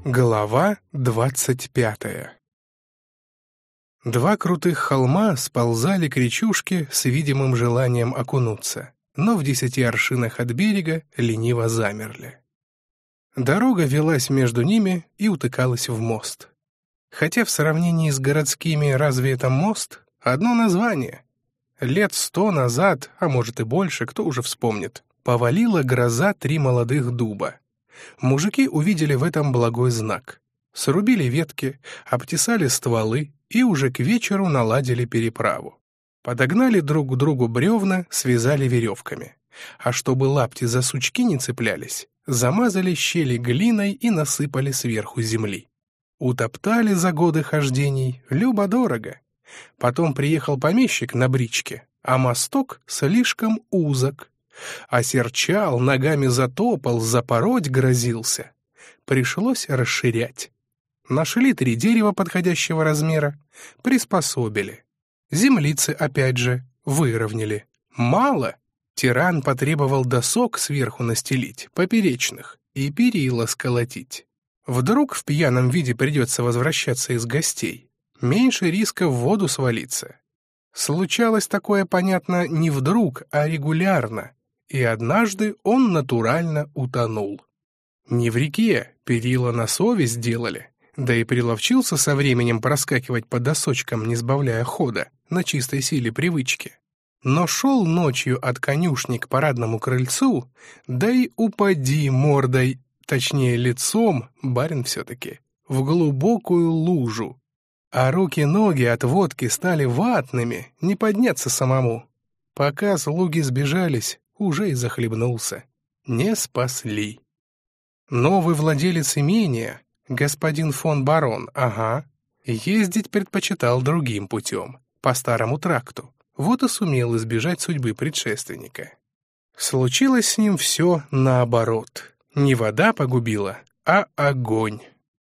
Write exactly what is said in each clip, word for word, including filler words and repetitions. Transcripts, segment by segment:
Глава двадцать пятая. Два крутых холма сползали к речушке с видимым желанием окунуться, но в десяти аршинах от берега лениво замерли. Дорога велась между ними и утыкалась в мост. Хотя в сравнении с городскими разве это мост? Одно название. Лет сто назад, а может и больше, кто уже вспомнит, повалила гроза три молодых дуба. Мужики увидели в этом благой знак. Срубили ветки, обтесали стволы и уже к вечеру наладили переправу. Подогнали друг к другу бревна, связали веревками. А чтобы лапти за сучки не цеплялись, замазали щели глиной и насыпали сверху земли. Утоптали за годы хождений любо-дорого. Потом приехал помещик на бричке, а мосток слишком узок. Осерчал, ногами затопал, запороть грозился. Пришлось расширять. Нашли три дерева подходящего размера, приспособили. Землицы опять же выровняли. Мало. Тиран потребовал досок сверху настелить, поперечных, и перила сколотить. Вдруг в пьяном виде придется возвращаться из гостей. Меньше риска в воду свалиться. Случалось такое, понятно, не вдруг, а регулярно. И однажды он натурально утонул. Не в реке, перила на совесть делали, да и приловчился со временем проскакивать по досочкам, не сбавляя хода, на чистой силе привычки. Но шел ночью от конюшни к парадному крыльцу, да и упади мордой, точнее лицом, барин все-таки, в глубокую лужу. А руки-ноги от водки стали ватными, не подняться самому. Пока слуги сбежались, уже и захлебнулся. Не спасли. Новый владелец имения, господин фон барон, ага, ездить предпочитал другим путем, по старому тракту. Вот и сумел избежать судьбы предшественника. Случилось с ним все наоборот. Не вода погубила, а огонь.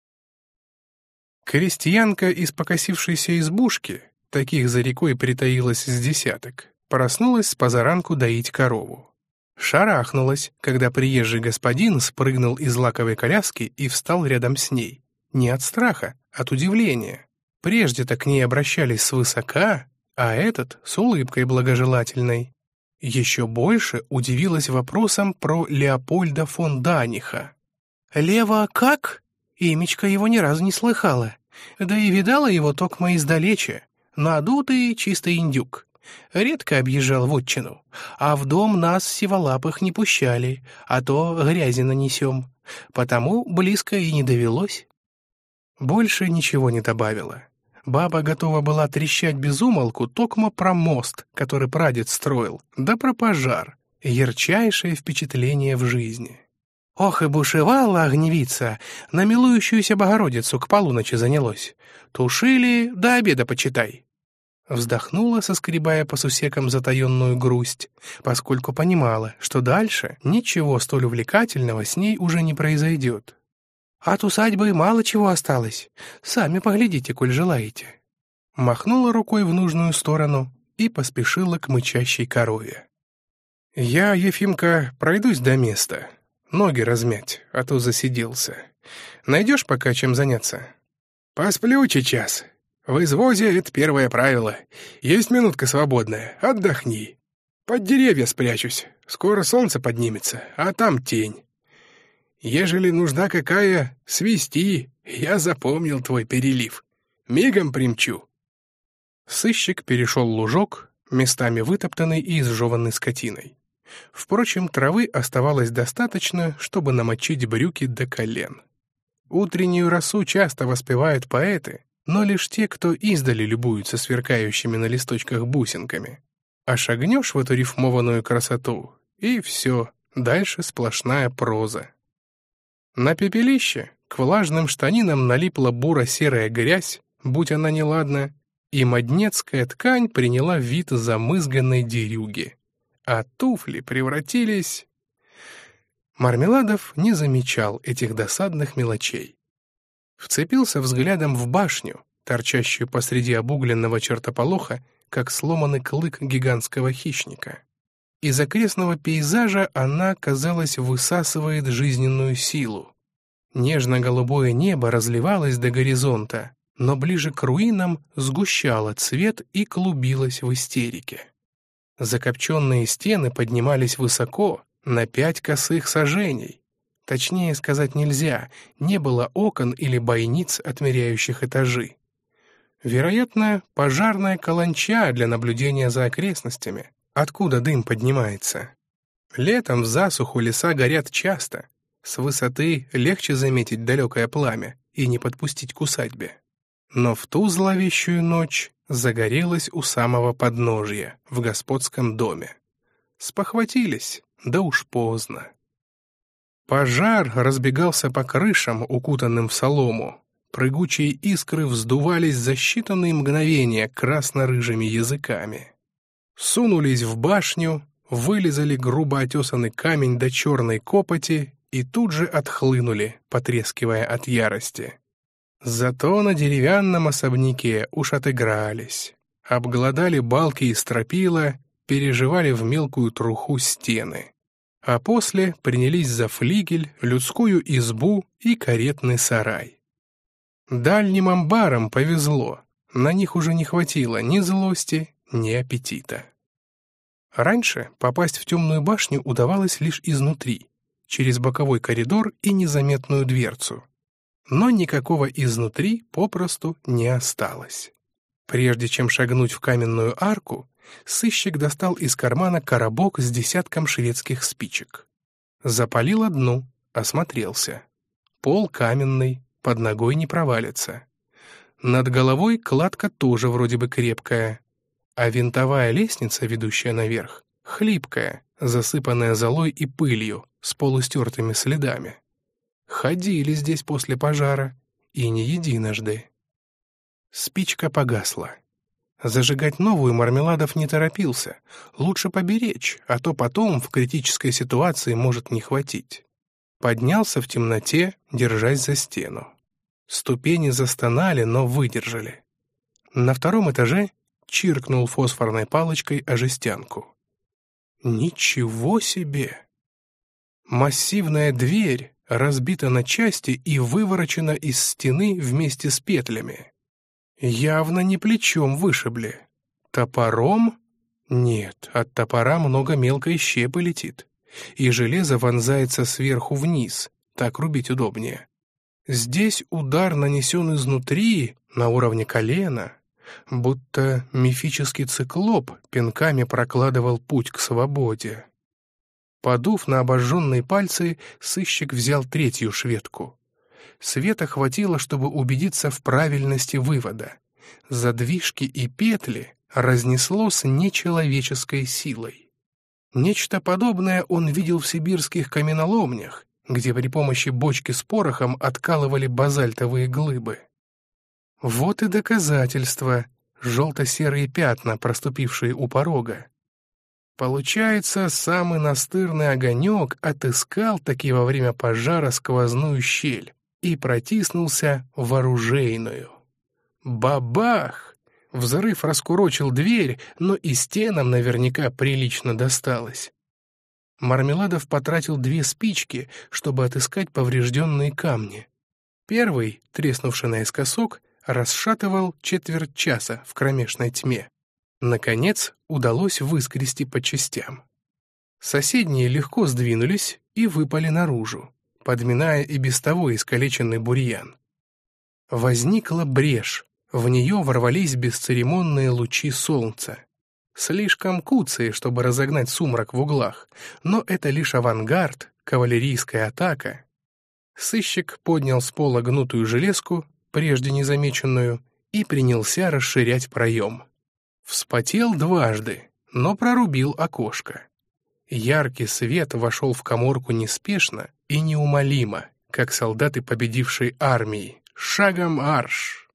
Крестьянка из покосившейся избушки, таких за рекой притаилась с десяток, проснулась с позаранку доить корову. Шарахнулась, когда приезжий господин спрыгнул из лаковой коляски и встал рядом с ней. Не от страха, от удивления. Прежде-то к ней обращались свысока, а этот с улыбкой благожелательной. Еще больше удивилась вопросом про Леопольда фон Даниха. «Лева как? Имечко его ни разу не слыхала. Да и видала его токмо издалече. Надутый чистый индюк. Редко объезжал вотчину, а в дом нас сиволапых не пущали, а то грязи нанесем. Потому близко и не довелось». Больше ничего не добавила. Баба готова была трещать без умолку токмо про мост, который прадед строил, да про пожар. Ярчайшее впечатление в жизни. Ох, и бушевала огневица, на милующуюся Богородицу к полуночи занялось. Тушили до обеда, почитай. Вздохнула, соскребая по сусекам затаенную грусть, поскольку понимала, что дальше ничего столь увлекательного с ней уже не произойдет. От усадьбы мало чего осталось. Сами поглядите, коль желаете. Махнула рукой в нужную сторону и поспешила к мычащей корове. Я, Ефимка, пройдусь до места. Ноги размять, а то засиделся. Найдешь пока чем заняться? Посплю сейчас. В извозе это первое правило. Есть минутка свободная, отдохни. Под деревья спрячусь, скоро солнце поднимется, а там тень. Ежели нужда какая, свисти, я запомнил твой перелив. Мигом примчу. Сыщик перешел лужок, местами вытоптанный и изжеванный скотиной. Впрочем, травы оставалось достаточно, чтобы намочить брюки до колен. Утреннюю росу часто воспевают поэты, но лишь те, кто издали любуются сверкающими на листочках бусинками. А шагнешь в эту рифмованную красоту, и все, дальше сплошная проза. На пепелище к влажным штанинам налипла буро-серая грязь, будь она неладна, и моднецкая ткань приняла вид замызганной дерюги. А туфли превратились... Мармеладов не замечал этих досадных мелочей. Вцепился взглядом в башню, торчащую посреди обугленного чертополоха, как сломанный клык гигантского хищника. Из окрестного пейзажа она, казалось, высасывает жизненную силу. Нежно-голубое небо разливалось до горизонта, но ближе к руинам сгущало цвет и клубилось в истерике. Закопченные стены поднимались высоко, на пять косых саженей. Точнее сказать нельзя, не было окон или бойниц, отмеряющих этажи. Вероятно, пожарная каланча для наблюдения за окрестностями. Откуда дым поднимается? Летом в засуху леса горят часто. С высоты легче заметить далекое пламя и не подпустить к усадьбе. Но в ту зловещую ночь загорелось у самого подножья, в господском доме. Спохватились, да уж поздно. Пожар разбегался по крышам, укутанным в солому. Прыгучие искры вздувались за считанные мгновения красно-рыжими языками. Сунулись в башню, вылизали грубо отесанный камень до черной копоти и тут же отхлынули, потрескивая от ярости. Зато на деревянном особняке уж отыгрались. Обглодали балки и стропила, переживали в мелкую труху стены. А после принялись за флигель, людскую избу и каретный сарай. Дальним амбарам повезло, на них уже не хватило ни злости, ни аппетита. Раньше попасть в темную башню удавалось лишь изнутри, через боковой коридор и незаметную дверцу. Но никакого изнутри попросту не осталось. Прежде чем шагнуть в каменную арку, сыщик достал из кармана коробок с десятком шведских спичек. Запалил одну, осмотрелся. Пол каменный, под ногой не провалится. Над головой кладка тоже вроде бы крепкая, а винтовая лестница, ведущая наверх, хлипкая, засыпанная золой и пылью, с полустертыми следами. Ходили здесь после пожара, и не единожды. Спичка погасла. Зажигать новую Мармеладов не торопился. Лучше поберечь, а то потом в критической ситуации может не хватить. Поднялся в темноте, держась за стену. Ступени застонали, но выдержали. На втором этаже чиркнул фосфорной палочкой о жестянку. Ничего себе! Массивная дверь разбита на части и выворочена из стены вместе с петлями. Явно не плечом вышибли. Топором? Нет, от топора много мелкой щепы летит. И железо вонзается сверху вниз, так рубить удобнее. Здесь удар нанесен изнутри, на уровне колена, будто мифический циклоп пинками прокладывал путь к свободе. Подув на обожженные пальцы, сыщик взял третью шведку. Света хватило, чтобы убедиться в правильности вывода. Задвижки и петли разнесло с нечеловеческой силой. Нечто подобное он видел в сибирских каменоломнях, где при помощи бочки с порохом откалывали базальтовые глыбы. Вот и доказательства, желто-серые пятна, проступившие у порога. Получается, самый настырный огонек отыскал таки во время пожара сквозную щель и протиснулся в оружейную. Бабах! Взрыв раскурочил дверь, но и стенам наверняка прилично досталось. Мармеладов потратил две спички, чтобы отыскать поврежденные камни. Первый, треснувший наискосок, расшатывал четверть часа в кромешной тьме. Наконец, удалось выскрести по частям. Соседние легко сдвинулись и выпали наружу, подминая и без того искалеченный бурьян. Возникла брешь, в нее ворвались бесцеремонные лучи солнца. Слишком куцые, чтобы разогнать сумрак в углах, но это лишь авангард, кавалерийская атака. Сыщик поднял с пола гнутую железку, прежде незамеченную, и принялся расширять проем. Вспотел дважды, но прорубил окошко. Яркий свет вошел в каморку неспешно и неумолимо, как солдаты победившей армии, шагом марш.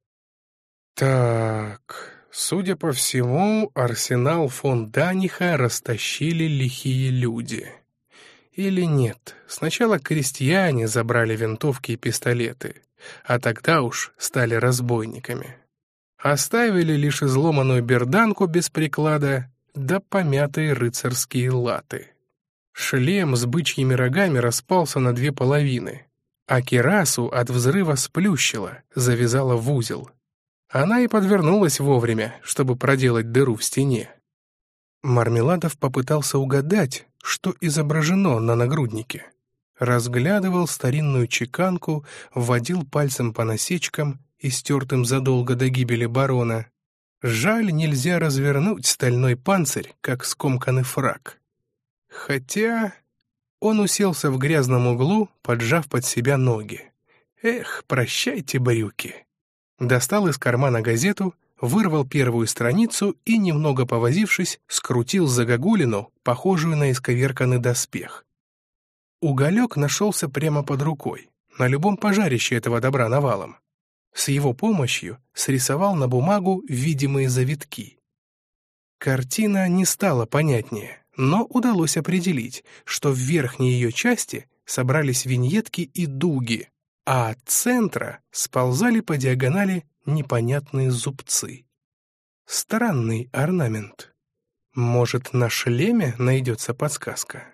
Так, судя по всему, арсенал фон Даниха растащили лихие люди. Или нет, сначала крестьяне забрали винтовки и пистолеты, а тогда уж стали разбойниками. Оставили лишь изломанную берданку без приклада да помятые рыцарские латы. Шлем с бычьими рогами распался на две половины, а кирасу от взрыва сплющила, завязала в узел. Она и подвернулась вовремя, чтобы проделать дыру в стене. Мармеладов попытался угадать, что изображено на нагруднике. Разглядывал старинную чеканку, вводил пальцем по насечкам, истертым задолго до гибели барона. Жаль, нельзя развернуть стальной панцирь, как скомканный фрак. Хотя он уселся в грязном углу, поджав под себя ноги. Эх, прощайте, брюки. Достал из кармана газету, вырвал первую страницу и, немного повозившись, скрутил загогулину, похожую на исковерканный доспех. Уголек нашелся прямо под рукой, на любом пожарище этого добра навалом. С его помощью срисовал на бумагу видимые завитки. Картина не стала понятнее, но удалось определить, что в верхней ее части собрались виньетки и дуги, а от центра сползали по диагонали непонятные зубцы. Странный орнамент. Может, на шлеме найдется подсказка?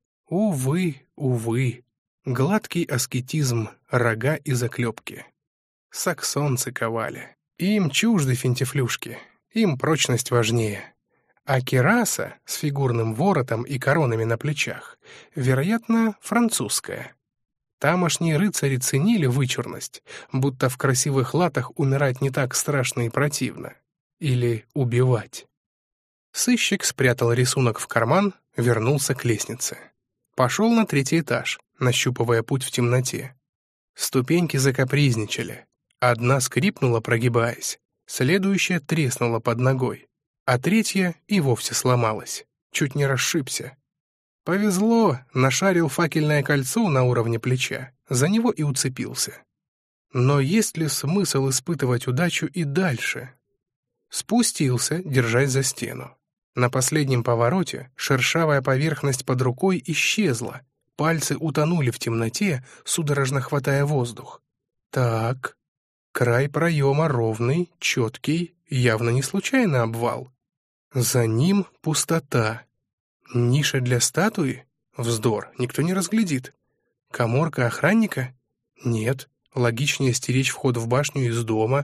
Увы, увы. Гладкий аскетизм, рога и заклепки. Саксонцы ковали. Им чужды финтифлюшки, им прочность важнее. А кираса с фигурным воротом и коронами на плечах, вероятно, французская. Тамошние рыцари ценили вычурность, будто в красивых латах умирать не так страшно и противно. Или убивать. Сыщик спрятал рисунок в карман, вернулся к лестнице. Пошел на третий этаж, нащупывая путь в темноте. Ступеньки закапризничали. Одна скрипнула, прогибаясь, следующая треснула под ногой, а третья и вовсе сломалась. Чуть не расшибся. Повезло, нашарил факельное кольцо на уровне плеча, за него и уцепился. Но есть ли смысл испытывать удачу и дальше? Спустился, держась за стену. На последнем повороте шершавая поверхность под рукой исчезла, пальцы утонули в темноте, судорожно хватая воздух. Так, край проема ровный, четкий, явно не случайно обвал. За ним пустота. Ниша для статуи? Вздор, никто не разглядит. Каморка охранника? Нет, логичнее стеречь вход в башню из дома.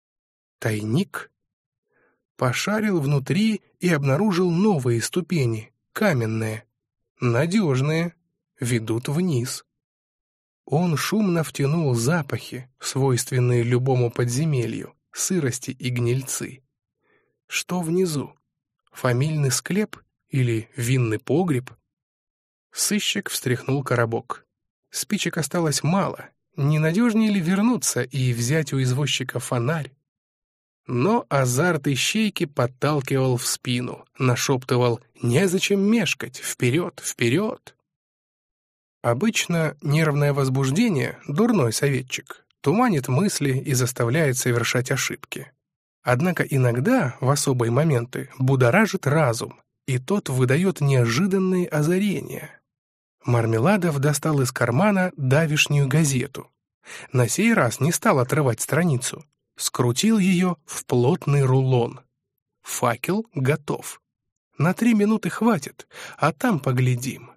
Тайник? Пошарил внутри и обнаружил новые ступени, каменные. Надежные, ведут вниз. Он шумно втянул запахи, свойственные любому подземелью, сырости и гнильцы. Что внизу? Фамильный склеп или винный погреб? Сыщик встряхнул коробок. Спичек осталось мало. Не надежнее ли вернуться и взять у извозчика фонарь? Но азарт ищейки подталкивал в спину, нашептывал «незачем мешкать, вперед, вперед!». Обычно нервное возбуждение — дурной советчик, туманит мысли и заставляет совершать ошибки. Однако иногда, в особые моменты, будоражит разум, и тот выдает неожиданные озарения. Мармеладов достал из кармана давишнюю газету. На сей раз не стал отрывать страницу. Скрутил ее в плотный рулон. Факел готов. На три минуты хватит, а там поглядим.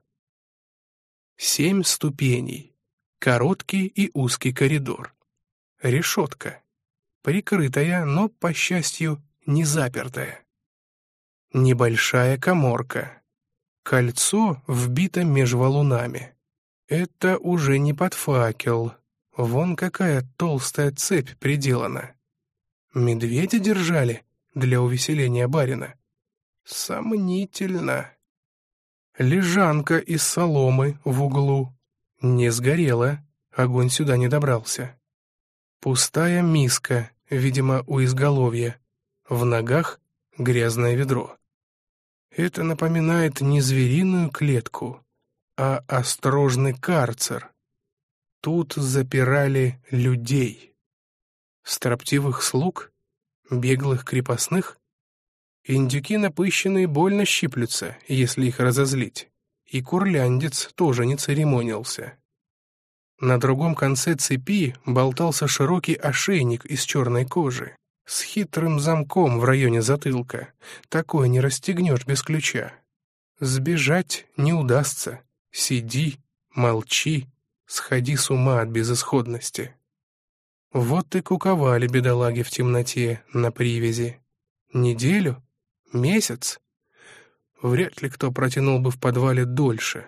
Семь ступеней. Короткий и узкий коридор. Решетка. Прикрытая, но, по счастью, не запертая. Небольшая каморка. Кольцо вбито меж валунами. Это уже не под факел. Вон какая толстая цепь приделана. Медведя держали для увеселения барина. Сомнительно. Лежанка из соломы в углу. Не сгорела, огонь сюда не добрался. Пустая миска, видимо, у изголовья. В ногах грязное ведро. Это напоминает не звериную клетку, а острожный карцер. Тут запирали людей. Строптивых слуг? Беглых крепостных? Индюки напыщенные больно щиплются, если их разозлить. И курляндец тоже не церемонился. На другом конце цепи болтался широкий ошейник из черной кожи с хитрым замком в районе затылка. Такое не расстегнешь без ключа. Сбежать не удастся. Сиди, молчи, Сходи с ума от безысходности. Вот и куковали бедолаги в темноте на привязи. Неделю? Месяц? Вряд ли кто протянул бы в подвале дольше.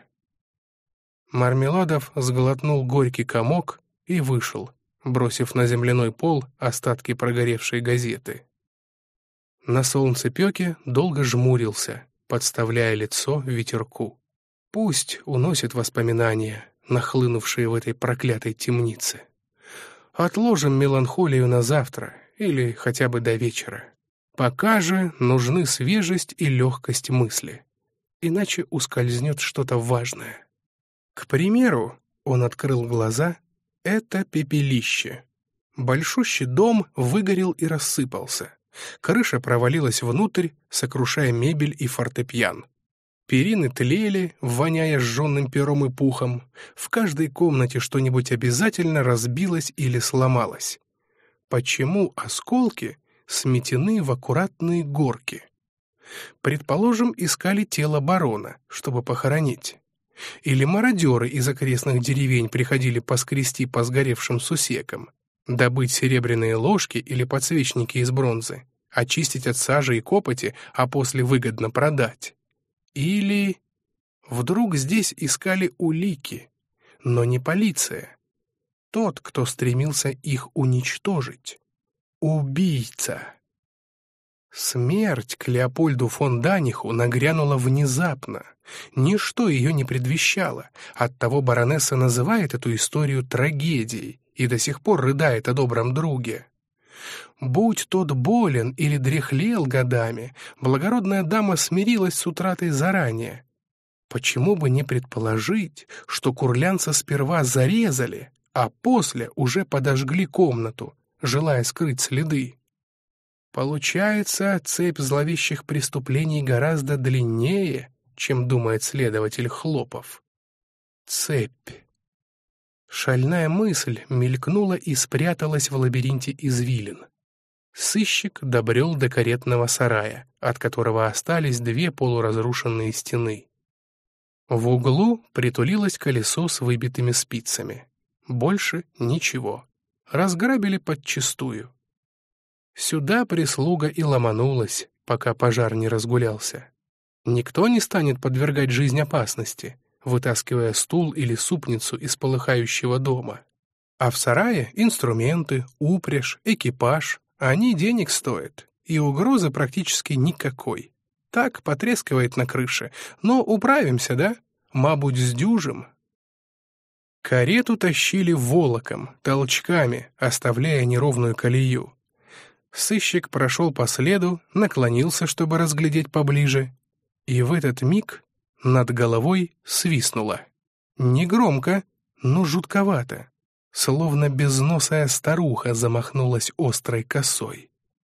Мармеладов сглотнул горький комок и вышел, бросив на земляной пол остатки прогоревшей газеты. На солнцепёке долго жмурился, подставляя лицо ветерку. Пусть уносит воспоминания, нахлынувшие в этой проклятой темнице. Отложим меланхолию на завтра или хотя бы до вечера. Пока же нужны свежесть и легкость мысли, иначе ускользнет что-то важное. К примеру, он открыл глаза, это пепелище. Большущий дом выгорел и рассыпался. Крыша провалилась внутрь, сокрушая мебель и фортепиан. Перины тлели, воняя сжженным пером и пухом. В каждой комнате что-нибудь обязательно разбилось или сломалось. Почему осколки сметены в аккуратные горки? Предположим, искали тело барона, чтобы похоронить. Или мародеры из окрестных деревень приходили поскрести по сгоревшим сусекам, добыть серебряные ложки или подсвечники из бронзы, очистить от сажи и копоти, а после выгодно продать. Или вдруг здесь искали улики, но не полиция. Тот, кто стремился их уничтожить. Убийца. Смерть к Леопольду фон Даниху нагрянула внезапно. Ничто ее не предвещало. Оттого баронесса называет эту историю трагедией и до сих пор рыдает о добром друге. Будь тот болен или дряхлел годами, благородная дама смирилась с утратой заранее. Почему бы не предположить, что курлянца сперва зарезали, а после уже подожгли комнату, желая скрыть следы? Получается, цепь зловещих преступлений гораздо длиннее, чем думает следователь Хлопов. Цепь. Шальная мысль мелькнула и спряталась в лабиринте извилин. Сыщик добрел до каретного сарая, от которого остались две полуразрушенные стены. В углу притулилось колесо с выбитыми спицами. Больше ничего. Разграбили подчистую. Сюда прислуга и ломанулась, пока пожар не разгулялся. Никто не станет подвергать жизнь опасности, вытаскивая стул или супницу из полыхающего дома. А в сарае инструменты, упряжь, экипаж, они денег стоят, и угрозы практически никакой. Так потрескивает на крыше, но управимся, да? Мабуть, сдюжим. Карету тащили волоком, толчками, оставляя неровную колею. Сыщик прошел по следу, наклонился, чтобы разглядеть поближе, и в этот миг над головой свистнуло. Негромко, но жутковато, словно безносая старуха замахнулась острой косой.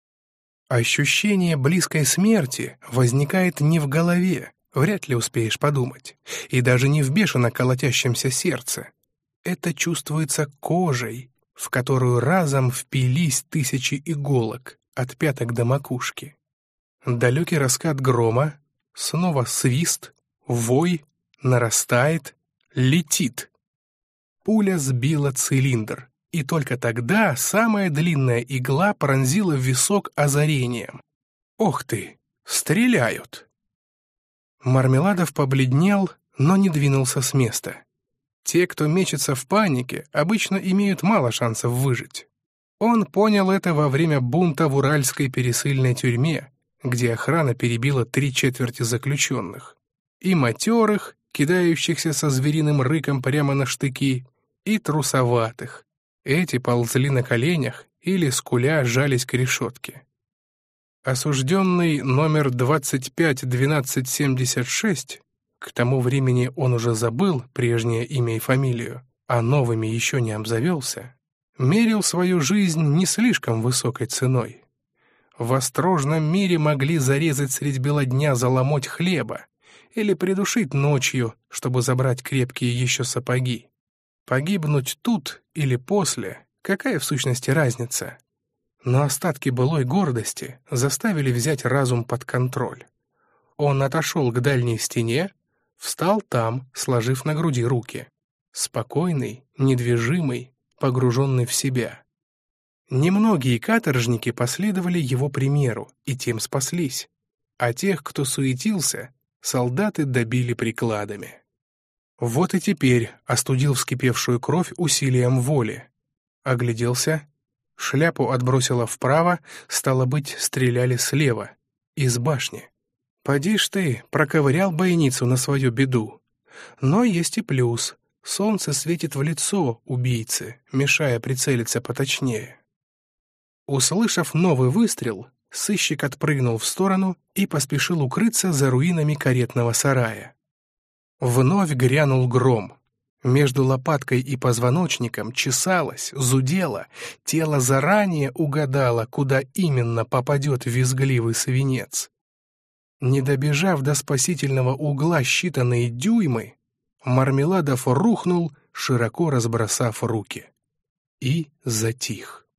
Ощущение близкой смерти возникает не в голове, вряд ли успеешь подумать, и даже не в бешено колотящемся сердце. Это чувствуется кожей, в которую разом впились тысячи иголок от пяток до макушки. Далекий раскат грома, снова свист, вой, нарастает, летит. Пуля сбила цилиндр, и только тогда самая длинная игла пронзила в висок озарением. «Ох ты! Стреляют!» Мармеладов побледнел, но не двинулся с места. Те, кто мечется в панике, обычно имеют мало шансов выжить. Он понял это во время бунта в Уральской пересыльной тюрьме, где охрана перебила три четверти заключенных. И матерых, кидающихся со звериным рыком прямо на штыки, и трусоватых. Эти ползли на коленях или, скуля, жались к решетке. Осужденный номер двадцать пять двенадцать семьдесят шесть, к тому времени он уже забыл прежнее имя и фамилию, а новыми еще не обзавелся, мерил свою жизнь не слишком высокой ценой. В острожном мире могли зарезать средь бела дня за ломоть хлеба или придушить ночью, чтобы забрать крепкие еще сапоги. Погибнуть тут или после, какая в сущности разница? Но остатки былой гордости заставили взять разум под контроль. Он отошел к дальней стене, встал там, сложив на груди руки. спокойный, недвижимый, погруженный в себя. Немногие каторжники последовали его примеру и тем спаслись, а тех, кто суетился, солдаты добили прикладами. Вот и теперь остудил вскипевшую кровь усилием воли. Огляделся, шляпу отбросило вправо, стало быть, стреляли слева, из башни. Поди ж ты, проковырял бойницу на свою беду. Но есть и плюс. Солнце светит в лицо убийце, мешая прицелиться поточнее. Услышав новый выстрел, сыщик отпрыгнул в сторону и поспешил укрыться за руинами каретного сарая. Вновь грянул гром. Между лопаткой и позвоночником чесалось, зудело, тело заранее угадало, куда именно попадет визгливый свинец. Не добежав до спасительного угла считанные дюймы, Мармеладов рухнул, широко разбросав руки. И затих.